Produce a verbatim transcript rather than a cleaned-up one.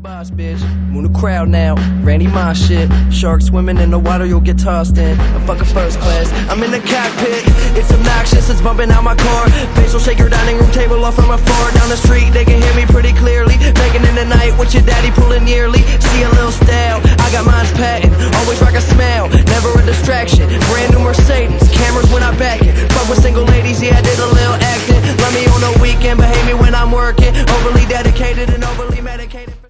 boss, bitch. Move the crowd now. Randy Moss shit. Sharks swimming in the water, you'll get tossed in. I'm fucking first class. I'm in the cockpit. It's obnoxious, it's bumping out my car. Facial shaker, dining room table off from afar. Down the street, they can hear me pretty clearly. Making in the night with your daddy pulling yearly. See a little style. I got mine's patent. Always rock a smile. Never a distraction. Brand new Mercedes. Cameras when I back it. Fuck with single